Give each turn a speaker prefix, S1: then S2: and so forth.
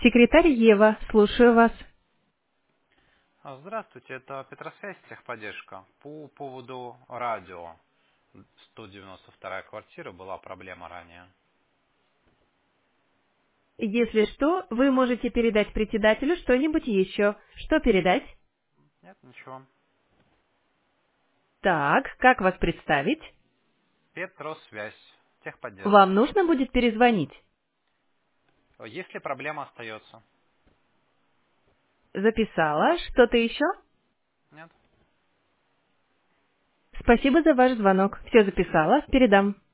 S1: Секретарь Ева, слушаю вас.
S2: Здравствуйте, это Петросвязь, техподдержка. По поводу радио. 192-я квартира, была проблема ранее.
S1: Если что, вы можете передать председателю что-нибудь еще. Что передать?
S2: Нет, ничего.
S1: Так, как вас представить?
S2: Петросвязь,
S1: Вам
S2: техподдержка.
S1: нужно будет перезвонить.
S2: Если проблема остается?
S1: Записала. Что-то еще?
S2: Нет.
S1: Спасибо за ваш звонок. Все записала. Передам.